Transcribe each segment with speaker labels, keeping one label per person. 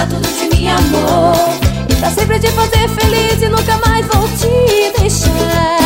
Speaker 1: dar tudo de mim, amor, e pra sempre te fazer feliz e nunca mais vou te deixar.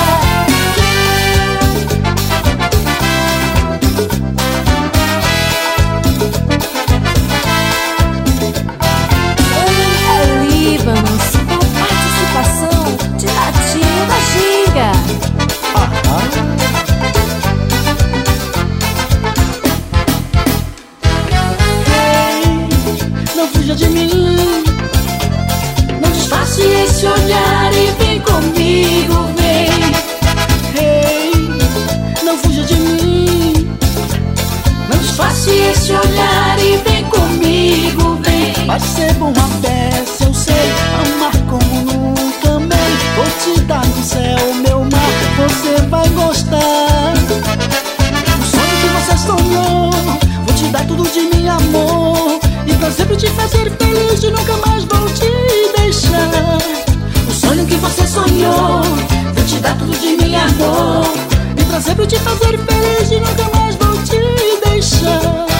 Speaker 2: Não fuja de mim, não disfarce esse olhar e vem comigo, vem. Hey, não fuja de mim, não disfarce esse olhar e vem comigo, vem. Vai ser bom a peça, eu sei, amar como nunca amei. Vou te dar no céu, meu mar, você vai gostar. O sonho que você sonhou, vou te dar tudo de mim, amor, e pra sempre te fazer feliz e nunca mais vou te deixar. O sonho que você sonhou, vou te dar tudo de mim, amor, e pra sempre te fazer feliz e nunca mais vou te deixar.